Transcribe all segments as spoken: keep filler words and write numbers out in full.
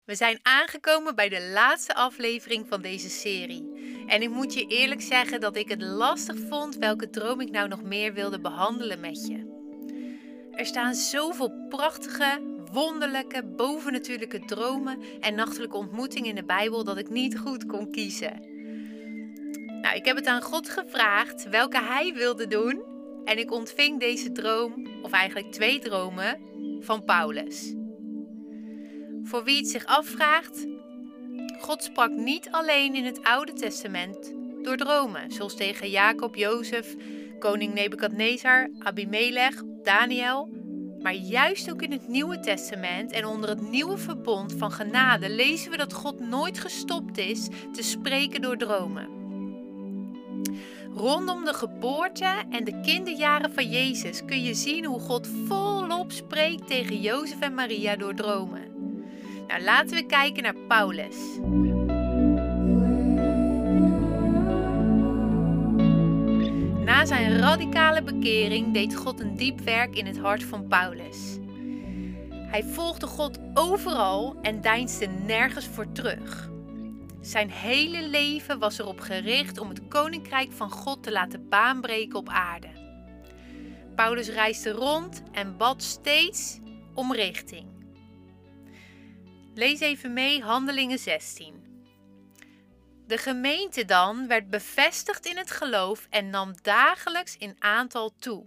We zijn aangekomen bij de laatste aflevering van deze serie. En ik moet je eerlijk zeggen dat ik het lastig vond welke droom ik nou nog meer wilde behandelen met je. Er staan zoveel prachtige, wonderlijke, bovennatuurlijke dromen en nachtelijke ontmoetingen in de Bijbel dat ik niet goed kon kiezen. Nou, ik heb het aan God gevraagd welke Hij wilde doen en ik ontving deze droom, of eigenlijk twee dromen, van Paulus. Voor wie het zich afvraagt, God sprak niet alleen in het Oude Testament door dromen, zoals tegen Jacob, Jozef, koning Nebukadnezar, Abimelech, Daniel, maar juist ook in het Nieuwe Testament en onder het nieuwe verbond van genade lezen we dat God nooit gestopt is te spreken door dromen. Rondom de geboorte en de kinderjaren van Jezus kun je zien hoe God volop spreekt tegen Jozef en Maria door dromen. Nou, laten we kijken naar Paulus. Na zijn radicale bekering deed God een diep werk in het hart van Paulus. Hij volgde God overal en deinsde nergens voor terug. Zijn hele leven was erop gericht om het koninkrijk van God te laten baanbreken op aarde. Paulus reisde rond en bad steeds om richting. Lees even mee Handelingen zestien. De gemeente dan werd bevestigd in het geloof en nam dagelijks in aantal toe.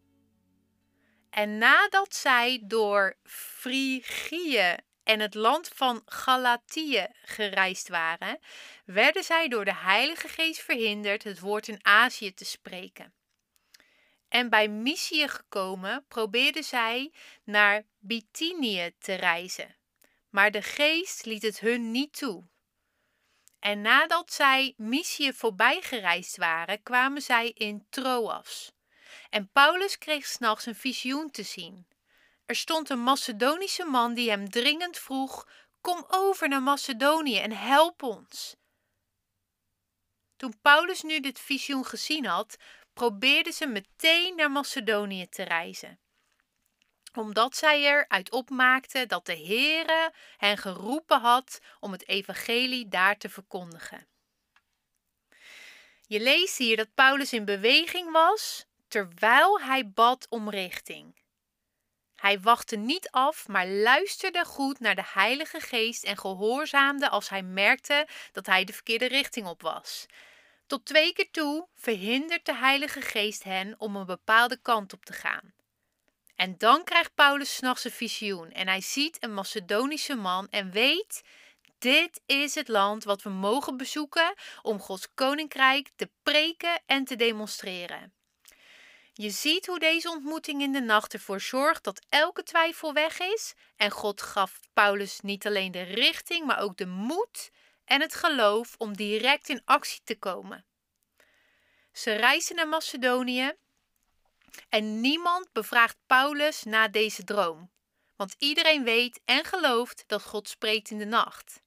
En nadat zij door Frigië en het land van Galatië gereisd waren, werden zij door de Heilige Geest verhinderd het woord in Azië te spreken. En bij Mysië gekomen probeerden zij naar Bithynië te reizen. Maar de geest liet het hun niet toe. En nadat zij Mysië voorbij gereisd waren, kwamen zij in Troas. En Paulus kreeg 's nachts een visioen te zien. Er stond een Macedonische man die hem dringend vroeg: kom over naar Macedonië en help ons. Toen Paulus nu dit visioen gezien had, probeerden ze meteen naar Macedonië te reizen, omdat zij eruit opmaakten dat de Heere hen geroepen had om het evangelie daar te verkondigen. Je leest hier dat Paulus in beweging was terwijl hij bad om richting. Hij wachtte niet af, maar luisterde goed naar de Heilige Geest en gehoorzaamde als hij merkte dat hij de verkeerde richting op was. Tot twee keer toe verhindert de Heilige Geest hen om een bepaalde kant op te gaan. En dan krijgt Paulus 's nachts een visioen en hij ziet een Macedonische man en weet: dit is het land wat we mogen bezoeken om Gods koninkrijk te preken en te demonstreren. Je ziet hoe deze ontmoeting in de nacht ervoor zorgt dat elke twijfel weg is en God gaf Paulus niet alleen de richting, maar ook de moed en het geloof om direct in actie te komen. Ze reizen naar Macedonië. En niemand bevraagt Paulus na deze droom, want iedereen weet en gelooft dat God spreekt in de nacht.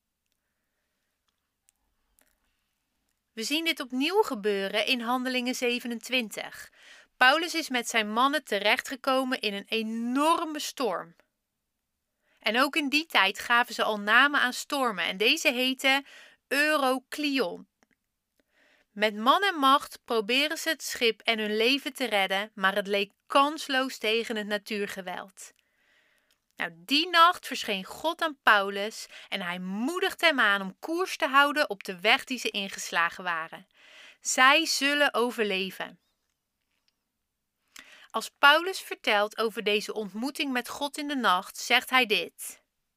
We zien dit opnieuw gebeuren in Handelingen zevenentwintig. Paulus is met zijn mannen terechtgekomen in een enorme storm. En ook in die tijd gaven ze al namen aan stormen en deze heette Euroclion. Met man en macht proberen ze het schip en hun leven te redden, maar het leek kansloos tegen het natuurgeweld. Nou, die nacht verscheen God aan Paulus en hij moedigt hem aan om koers te houden op de weg die ze ingeslagen waren. Zij zullen overleven. Als Paulus vertelt over deze ontmoeting met God in de nacht, zegt hij dit: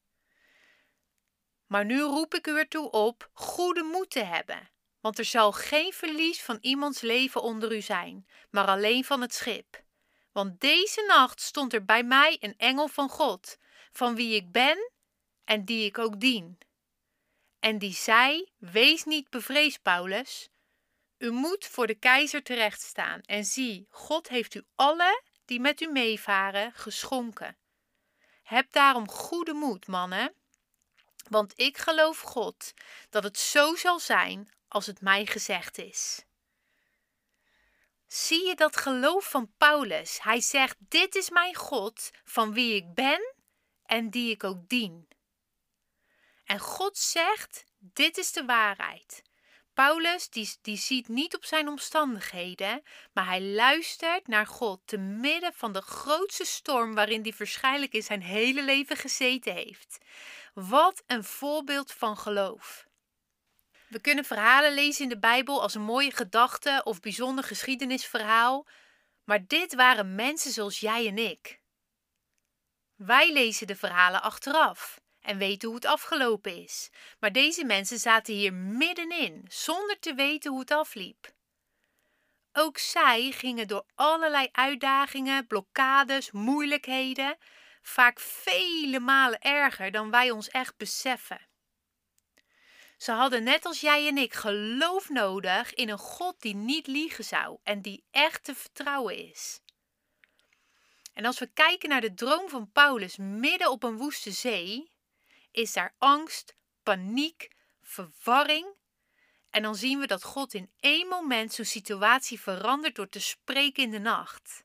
maar nu roep ik u ertoe op goede moed te hebben. Want er zal geen verlies van iemands leven onder u zijn, maar alleen van het schip. Want deze nacht stond er bij mij een engel van God, van wie ik ben en die ik ook dien. En die zei: wees niet bevreesd, Paulus. U moet voor de keizer terechtstaan. En zie, God heeft u allen die met u meevaren geschonken. Heb daarom goede moed, mannen. Want ik geloof God dat het zo zal zijn als het mij gezegd is. Zie je dat geloof van Paulus? Hij zegt: dit is mijn God, van wie ik ben en die ik ook dien. En God zegt, dit is de waarheid. Paulus die, die ziet niet op zijn omstandigheden, maar hij luistert naar God te midden van de grootste storm waarin hij waarschijnlijk in zijn hele leven gezeten heeft. Wat een voorbeeld van geloof. We kunnen verhalen lezen in de Bijbel als een mooie gedachte of bijzonder geschiedenisverhaal, maar dit waren mensen zoals jij en ik. Wij lezen de verhalen achteraf en weten hoe het afgelopen is. Maar deze mensen zaten hier middenin, zonder te weten hoe het afliep. Ook zij gingen door allerlei uitdagingen, blokkades, moeilijkheden, vaak vele malen erger dan wij ons echt beseffen. Ze hadden net als jij en ik geloof nodig in een God die niet liegen zou en die echt te vertrouwen is. En als we kijken naar de droom van Paulus midden op een woeste zee, is daar angst, paniek, verwarring. En dan zien we dat God in één moment zo'n situatie verandert door te spreken in de nacht.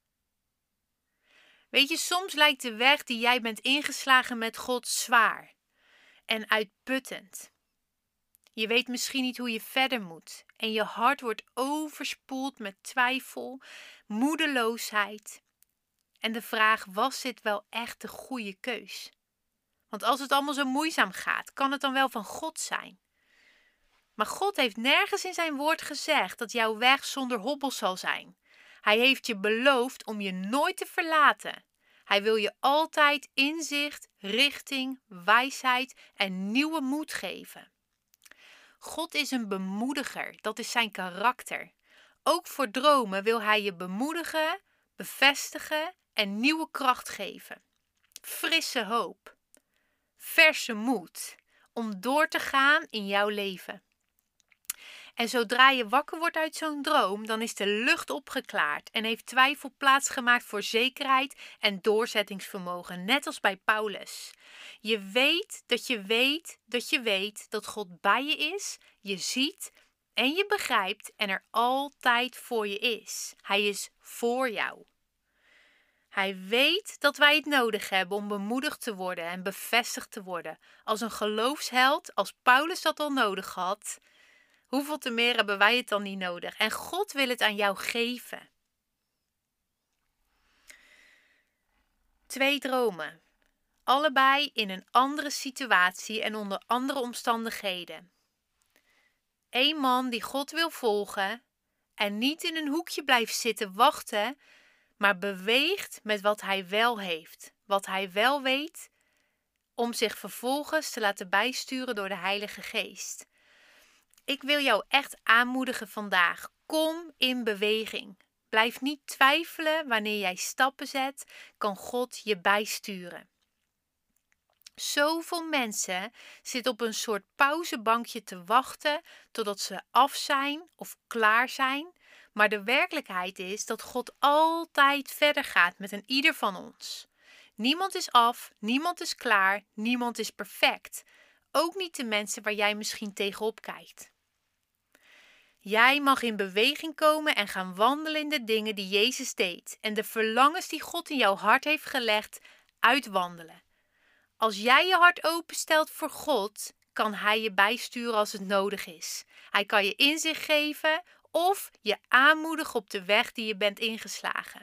Weet je, soms lijkt de weg die jij bent ingeslagen met God zwaar en uitputtend. Je weet misschien niet hoe je verder moet en je hart wordt overspoeld met twijfel, moedeloosheid. En de vraag, was dit wel echt de goede keus? Want als het allemaal zo moeizaam gaat, kan het dan wel van God zijn? Maar God heeft nergens in zijn woord gezegd dat jouw weg zonder hobbel zal zijn. Hij heeft je beloofd om je nooit te verlaten. Hij wil je altijd inzicht, richting, wijsheid en nieuwe moed geven. God is een bemoediger, dat is zijn karakter. Ook voor dromen wil hij je bemoedigen, bevestigen en nieuwe kracht geven. Frisse hoop, verse moed om door te gaan in jouw leven. En zodra je wakker wordt uit zo'n droom, dan is de lucht opgeklaard en heeft twijfel plaatsgemaakt voor zekerheid en doorzettingsvermogen, net als bij Paulus. Je weet dat je weet dat je weet dat God bij je is, je ziet en je begrijpt en er altijd voor je is. Hij is voor jou. Hij weet dat wij het nodig hebben om bemoedigd te worden en bevestigd te worden. Als een geloofsheld, als Paulus dat al nodig had, hoeveel te meer hebben wij het dan niet nodig? En God wil het aan jou geven. Twee dromen. Allebei in een andere situatie en onder andere omstandigheden. Eén man die God wil volgen en niet in een hoekje blijft zitten wachten, maar beweegt met wat hij wel heeft, wat hij wel weet, om zich vervolgens te laten bijsturen door de Heilige Geest. Ik wil jou echt aanmoedigen vandaag. Kom in beweging. Blijf niet twijfelen wanneer jij stappen zet, kan God je bijsturen. Zoveel mensen zitten op een soort pauzebankje te wachten totdat ze af zijn of klaar zijn. Maar de werkelijkheid is dat God altijd verder gaat met een ieder van ons. Niemand is af, niemand is klaar, niemand is perfect. Ook niet de mensen waar jij misschien tegenop kijkt. Jij mag in beweging komen en gaan wandelen in de dingen die Jezus deed en de verlangens die God in jouw hart heeft gelegd, uitwandelen. Als jij je hart openstelt voor God, kan Hij je bijsturen als het nodig is. Hij kan je inzicht geven of je aanmoedigen op de weg die je bent ingeslagen.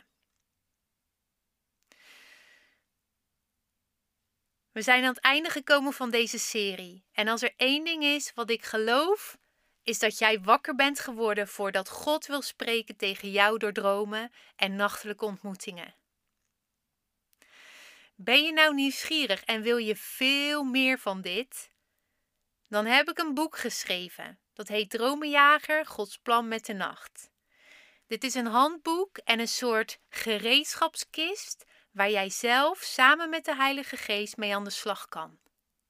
We zijn aan het einde gekomen van deze serie. En als er één ding is wat ik geloof, is dat jij wakker bent geworden voordat God wil spreken tegen jou door dromen en nachtelijke ontmoetingen. Ben je nou nieuwsgierig en wil je veel meer van dit? Dan heb ik een boek geschreven. Dat heet Dromenjager, Gods plan met de nacht. Dit is een handboek en een soort gereedschapskist waar jij zelf samen met de Heilige Geest mee aan de slag kan.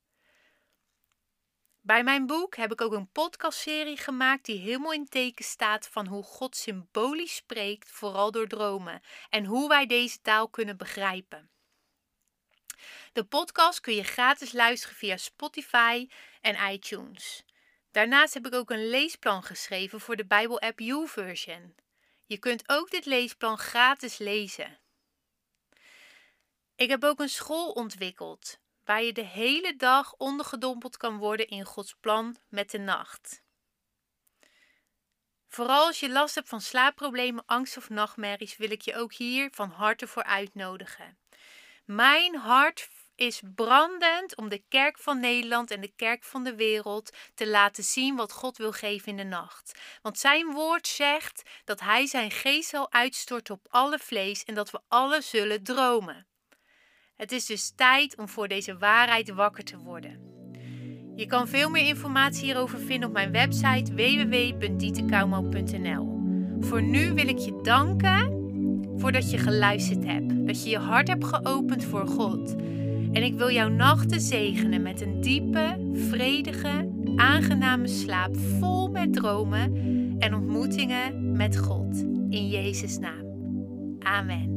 Bij mijn boek heb ik ook een podcastserie gemaakt die helemaal in teken staat van hoe God symbolisch spreekt, vooral door dromen, en hoe wij deze taal kunnen begrijpen. De podcast kun je gratis luisteren via Spotify en iTunes. Daarnaast heb ik ook een leesplan geschreven voor de Bijbel-app YouVersion. Je kunt ook dit leesplan gratis lezen. Ik heb ook een school ontwikkeld waar je de hele dag ondergedompeld kan worden in Gods plan met de nacht. Vooral als je last hebt van slaapproblemen, angst of nachtmerries, wil ik je ook hier van harte voor uitnodigen. Mijn hart is brandend om de kerk van Nederland en de kerk van de wereld te laten zien wat God wil geven in de nacht. Want zijn woord zegt dat hij zijn geest zal uitstorten op alle vlees en dat we alle zullen dromen. Het is dus tijd om voor deze waarheid wakker te worden. Je kan veel meer informatie hierover vinden op mijn website w w w punt dietekouwman punt n l. Voor nu wil ik je danken voordat je geluisterd hebt, dat je je hart hebt geopend voor God. En ik wil jouw nachten zegenen met een diepe, vredige, aangename slaap vol met dromen en ontmoetingen met God. In Jezus' naam. Amen.